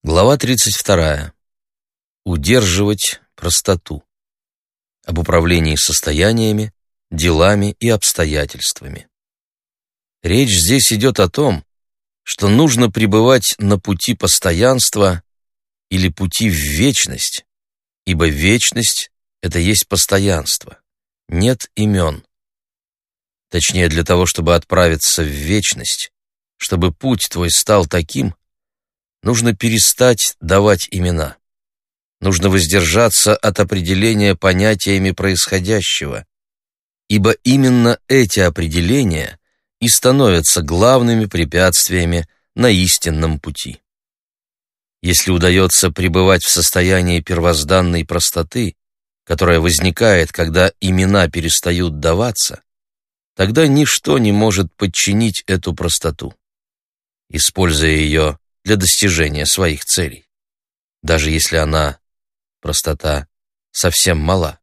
Глава 32. Удерживать простоту. Об управлении состояниями, делами и обстоятельствами. Речь здесь идет о том, что нужно пребывать на пути постоянства или пути в вечность, ибо вечность — это есть постоянство, нет имен. Точнее, для того, чтобы отправиться в вечность, чтобы путь твой стал таким, нужно перестать давать имена. Нужно воздержаться от определения понятиями происходящего, ибо именно эти определения и становятся главными препятствиями на истинном пути. Если удается пребывать в состоянии первозданной простоты, которая возникает, когда имена перестают даваться, тогда ничто не может подчинить эту простоту, используя ее для достижения своих целей, даже если она, простота, совсем мала.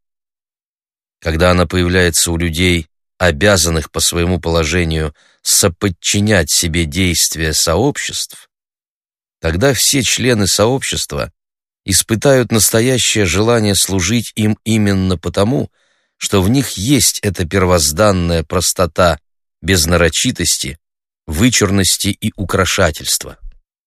Когда она появляется у людей, обязанных по своему положению соподчинять себе действия сообществ, тогда все члены сообщества испытают настоящее желание служить им именно потому, что в них есть эта первозданная простота без нарочитости, вычурности и украшательства.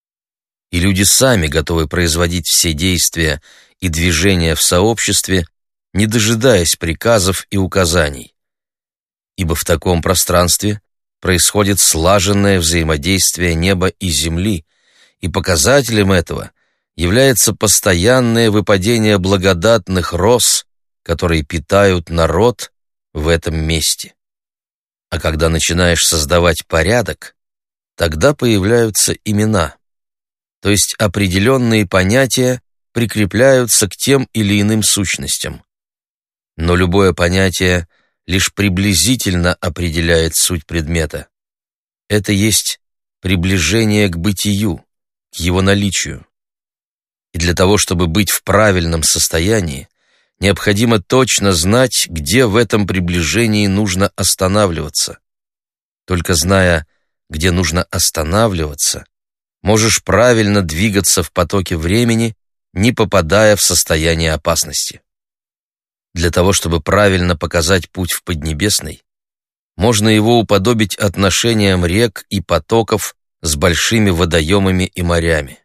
И люди сами готовы производить все действия и движения в сообществе, не дожидаясь приказов и указаний. Ибо в таком пространстве происходит слаженное взаимодействие неба и земли, и показателем этого является постоянное выпадение благодатных роз, которые питают народ в этом месте. А когда начинаешь создавать порядок, тогда появляются имена, то есть определенные понятия прикрепляются к тем или иным сущностям. Но любое понятие лишь приблизительно определяет суть предмета. Это есть приближение к бытию, к его наличию. И для того, чтобы быть в правильном состоянии, необходимо точно знать, где в этом приближении нужно останавливаться. Только зная, где нужно останавливаться, можешь правильно двигаться в потоке времени, не попадая в состояние опасности. Для того, чтобы правильно показать путь в Поднебесный, можно его уподобить отношениям рек и потоков с большими водоемами и морями.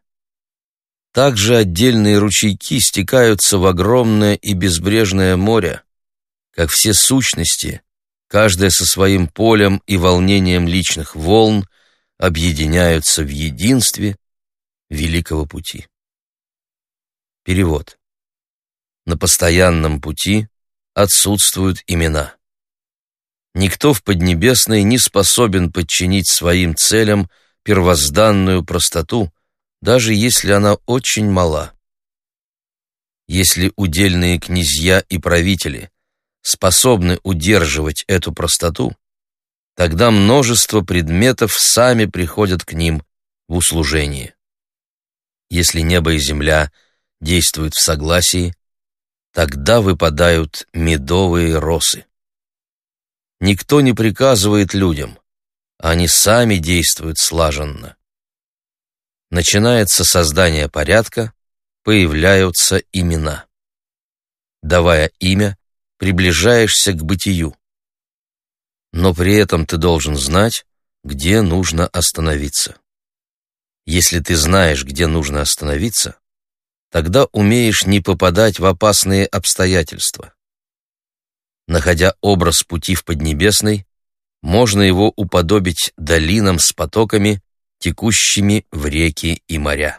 Также отдельные ручейки стекаются в огромное и безбрежное море, как все сущности, каждая со своим полем и волнением личных волн, объединяются в единстве великого пути. Перевод. На постоянном пути отсутствуют имена. Никто в Поднебесной не способен подчинить своим целям первозданную простоту, даже если она очень мала. Если удельные князья и правители способны удерживать эту простоту, тогда множество предметов сами приходят к ним в услужение. Если небо и земля действуют в согласии, тогда выпадают медовые росы. Никто не приказывает людям, они сами действуют слаженно. Начинается создание порядка, появляются имена. Давая имя, приближаешься к бытию. Но при этом ты должен знать, где нужно остановиться. Если ты знаешь, где нужно остановиться, тогда умеешь не попадать в опасные обстоятельства. Находя образ пути в Поднебесной, можно его уподобить долинам с потоками, текущими в реки и моря.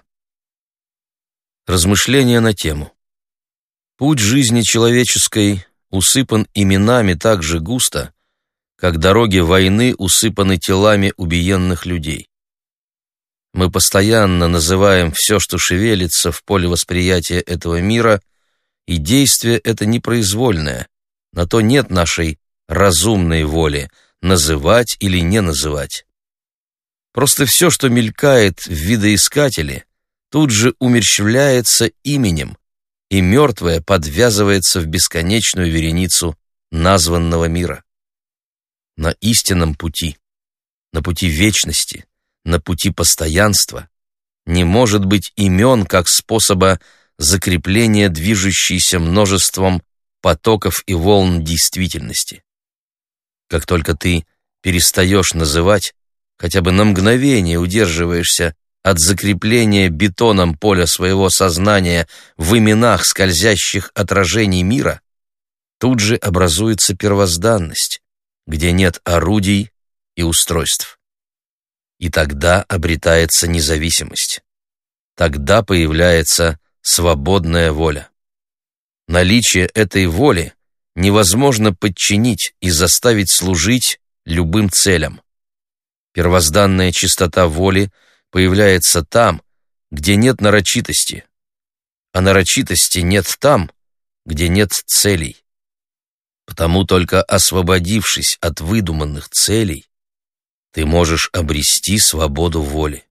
Размышления на тему. Путь жизни человеческой усыпан именами так же густо, как дороги войны усыпаны телами убиенных людей. Мы постоянно называем все, что шевелится в поле восприятия этого мира, и действие это непроизвольное, на то нет нашей разумной воли называть или не называть. Просто все, что мелькает в видоискателе, тут же умерщвляется именем, и мертвое подвязывается в бесконечную вереницу названного мира. На истинном пути, на пути вечности, на пути постоянства не может быть имен как способа закрепления движущейся множеством потоков и волн действительности. Как только ты перестаешь называть, хотя бы на мгновение удерживаешься от закрепления бетоном поля своего сознания в именах скользящих отражений мира, тут же образуется первозданность, где нет орудий и устройств. И тогда обретается независимость. Тогда появляется свободная воля. Наличие этой воли невозможно подчинить и заставить служить любым целям. Первозданная чистота воли появляется там, где нет нарочитости, а нарочитости нет там, где нет целей. Потому только освободившись от выдуманных целей, ты можешь обрести свободу воли.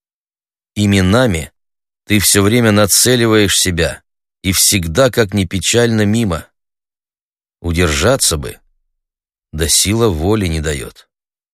Именами ты все время нацеливаешь себя, и всегда, как ни печально, мимо. Удержаться бы, да сила воли не дает.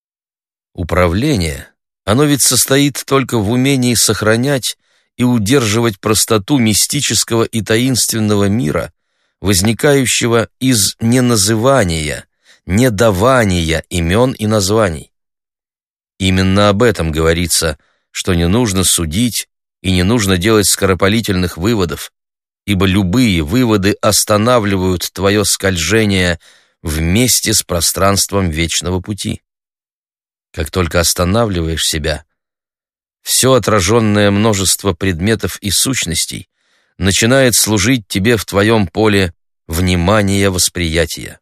Управление, оно ведь состоит только в умении сохранять и удерживать простоту мистического и таинственного мира, возникающего из неназывания, недавания имен и названий. Именно об этом говорится, что не нужно судить и не нужно делать скоропалительных выводов, ибо любые выводы останавливают твое скольжение вместе с пространством вечного пути. Как только останавливаешь себя, все отраженное множество предметов и сущностей начинает служить тебе в твоем поле внимания восприятия.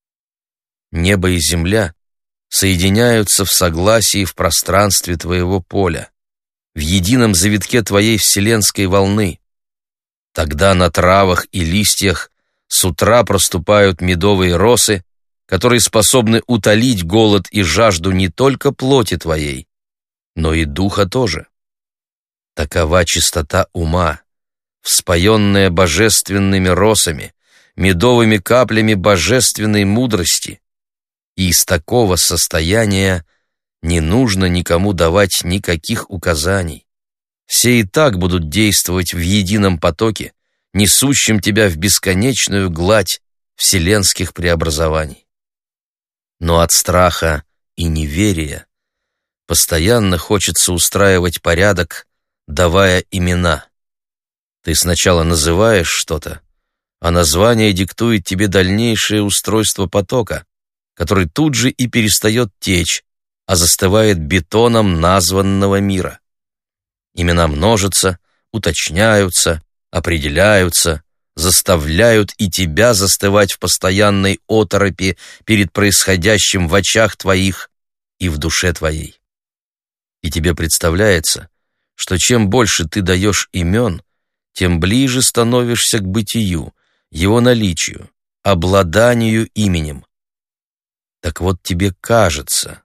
Небо и земля соединяются в согласии в пространстве твоего поля, в едином завитке твоей вселенской волны. Тогда на травах и листьях с утра проступают медовые росы, которые способны утолить голод и жажду не только плоти твоей, но и духа тоже. Такова чистота ума, вспоенная божественными росами, медовыми каплями божественной мудрости. И из такого состояния не нужно никому давать никаких указаний. Все и так будут действовать в едином потоке, несущем тебя в бесконечную гладь вселенских преобразований. Но от страха и неверия постоянно хочется устраивать порядок, давая имена. Ты сначала называешь что-то, а название диктует тебе дальнейшее устройство потока, который тут же и перестает течь, а застывает бетоном названного мира. Имена множатся, уточняются, определяются, заставляют и тебя застывать в постоянной оторопи перед происходящим в очах твоих и в душе твоей. И тебе представляется, что чем больше ты даешь имен, тем ближе становишься к бытию, его наличию, обладанию именем. Так вот тебе кажется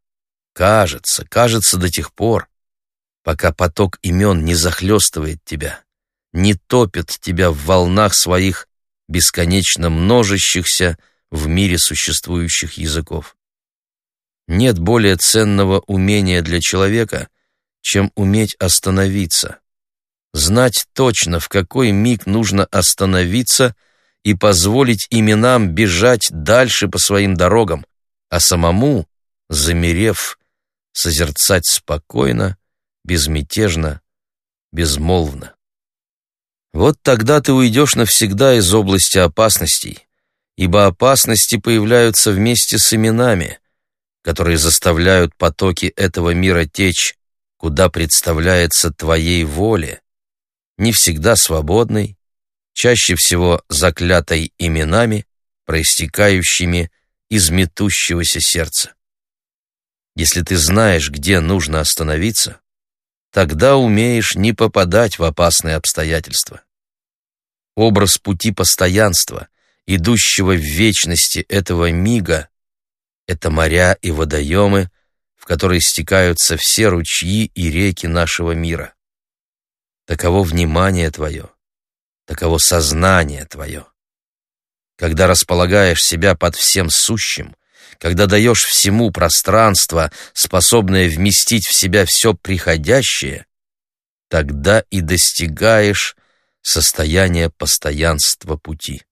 до тех пор, пока поток имен не захлестывает тебя, не топит тебя в волнах своих бесконечно множащихся в мире существующих языков. Нет более ценного умения для человека, чем уметь остановиться, знать точно, в какой миг нужно остановиться и позволить именам бежать дальше по своим дорогам, а самому, замерев, созерцать спокойно, безмятежно, безмолвно. Вот тогда ты уйдешь навсегда из области опасностей, ибо опасности появляются вместе с именами, которые заставляют потоки этого мира течь, куда представляется твоей воле, не всегда свободной, чаще всего заклятой именами, проистекающими из метущегося сердца. Если ты знаешь, где нужно остановиться, тогда умеешь не попадать в опасные обстоятельства. Образ пути постоянства, идущего в вечности этого мига, это моря и водоемы, в которые стекаются все ручьи и реки нашего мира. Таково внимание твое, таково сознание твое. Когда располагаешь себя под всем сущим, когда даешь всему пространство, способное вместить в себя все приходящее, тогда и достигаешь состояния постоянства пути.